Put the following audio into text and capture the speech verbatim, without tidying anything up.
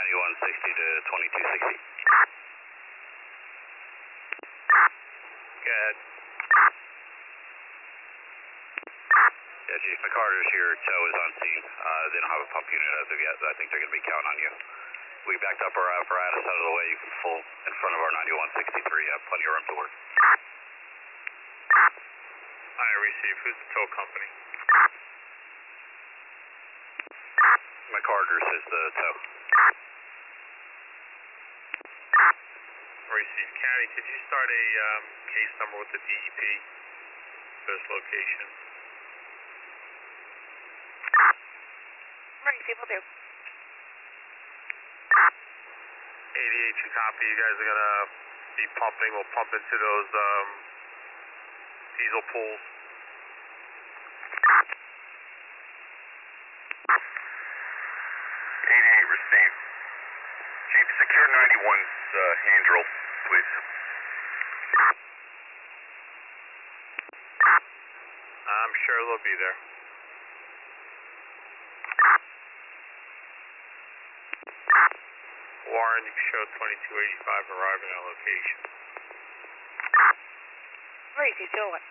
ninety-one sixty to twenty-two sixty. Go ahead. Yeah, Chief McCarter's here. Tow is on scene. Uh, they don't have a pump unit as of yet. I think they're going to be counting on you. We backed up our apparatus out of the way. You can pull in front of our ninety-one sixty-three. You have plenty of room to work. I receive. Who's the tow company? McCarter's is the tow. Receive. Caddy, could you start a um, case number with the D E P for this location? Receive, will do. eighty-eight, you copy. You guys are going to be pumping. We'll pump into those um, diesel pools. eighty-eight, receive. Chief, secure ninety-one's uh, handrail, please. I'm sure they'll be there. Warren, you can show twenty-two eighty-five arriving on location. Receive, still one.